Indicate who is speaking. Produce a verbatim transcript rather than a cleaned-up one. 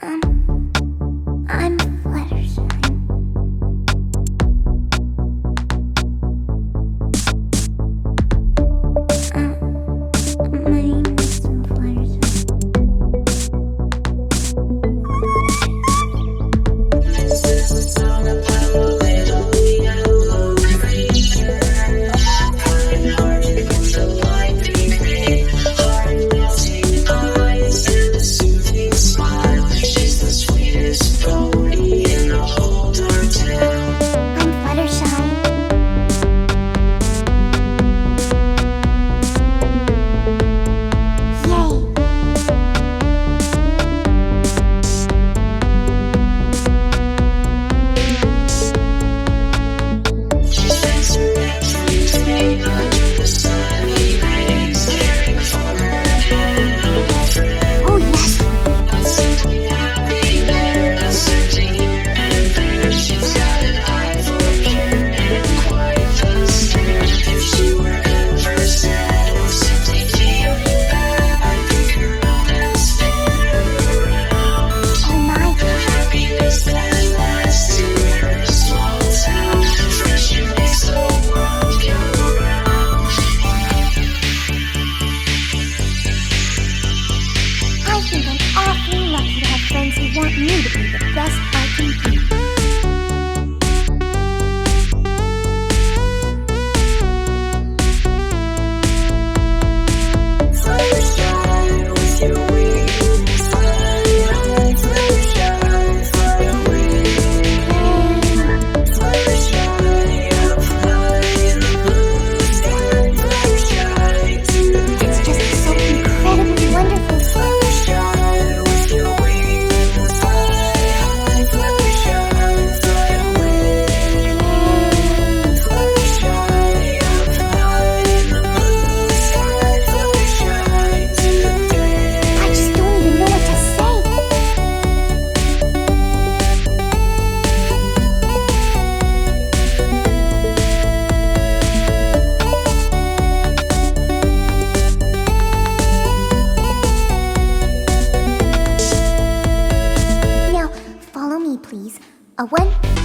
Speaker 1: Um, I'm Fluttershy. Uh, my name is Fluttershy.
Speaker 2: This is a song about a little yellow creature. Kind hearted with a light pink mane, heart melting eyes and a soothing smile. She's the sweetest pony in the whole dark town.
Speaker 1: I'm Fluttershy. Yay!
Speaker 2: She spends her every day under the sunny rays, caring for her animal friend.
Speaker 1: Oh yes!
Speaker 2: Not simply happy, they're not searching here and there. She's got an eye for pure and quite the stare. If she were ever sad or simply feeling bad, I'd pick her up and spin her around.
Speaker 1: Oh my!
Speaker 2: Happiness that lasts in her small town. Friendship makes the world go round.
Speaker 1: I think I'm awfully lucky to have friends who want me to be the best I can be.
Speaker 2: Fluttershy with your wings, fly high. Fluttershy, fly away. Fluttershy up high in the blue sky. Fluttershy today.
Speaker 1: It's just so incredibly wonderful.
Speaker 2: Fluttershy with your wings, fly high. Fluttershy, fly away. Fluttershy up high in the blue sky. Fluttershy today.
Speaker 1: I just don't even know what to say. Now, follow me, please. A one,